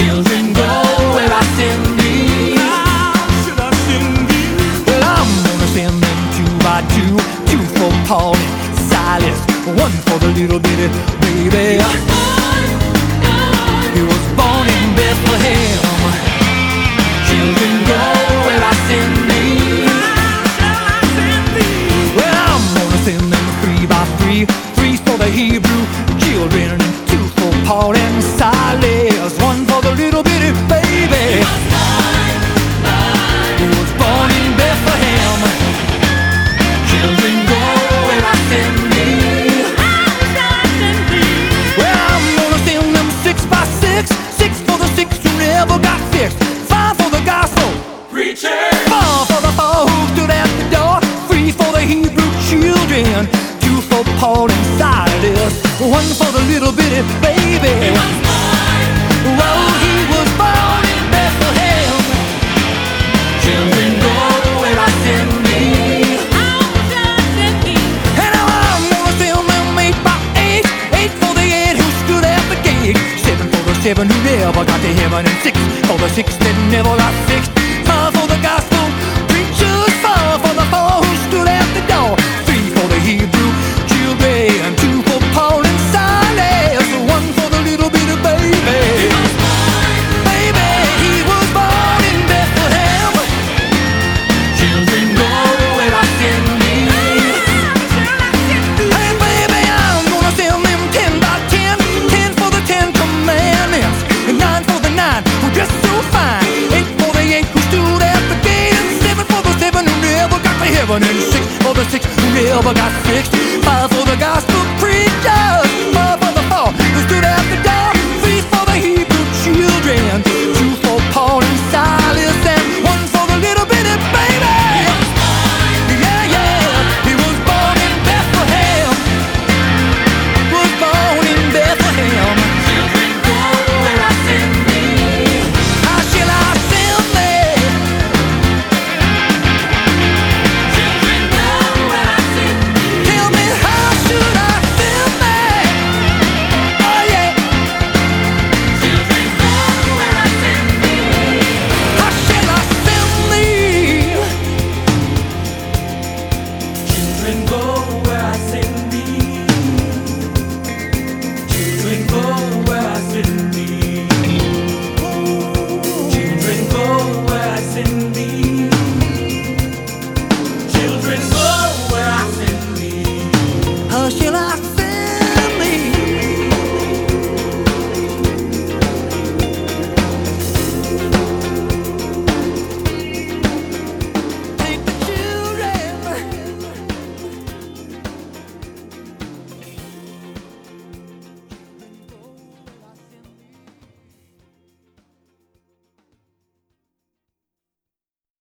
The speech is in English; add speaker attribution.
Speaker 1: Children go where I send thee.
Speaker 2: How should I send thee?
Speaker 1: Well, I'm gonna send them two by two. Two for Paul and Silas, one for the little bitty baby. He was born in Bethlehem. Children go where I send thee. Well, I'm gonna send them three by three. Three for the Hebrew children, two for Paul and Silas, one for the little bitty baby. He was born in Bethlehem. Children go where I send thee. Well, I'm gonna send them six by six. Six for the six who never got fixed. Five for the gospel
Speaker 2: Preacher!
Speaker 1: four for the four who stood at the door. Three for the Hebrew children. Two for Paul and Silas, one for the little bitty baby. Well, he was born in Bethlehem. Children go where I send thee. And now I'm gonna send them eight by eight. Eight for the eight who stood at the gate. Seven for the seven who never got to heaven. And six for the six that never got fixed. Five for the gospel preachers. Four for the four who stood at the door. Three for the Hebrew children. Two for Paul and Silas, one for the little bitty baby. Baby, he was born in Bethlehem. Children go where I send thee. Hey baby, I'm gonna send them 10 by 10. 10 for the 10 commandments, and 9 for the 9 who dressed so fine. 8 for the 8 who stood at the gate, and 7 for the 7 who never got to heaven, and 6 for the 6 who never got fixed. 5 for the gospel